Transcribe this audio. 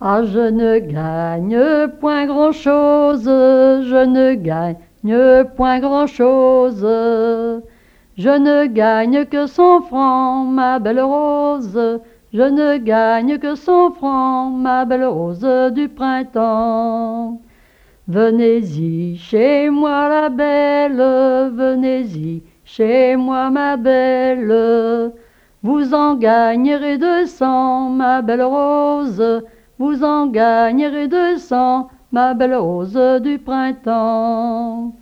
Ah, je ne gagne point grand-chose, je ne gagne point grand-chose. Je ne gagne que 100 francs, ma belle rose. Je ne gagne que 100 francs, ma belle rose du printemps. Venez-y chez moi la belle, venez-y chez moi ma belle. Vous en gagnerez 200, ma belle rose. Vous en gagnerez 200, ma belle rose du printemps.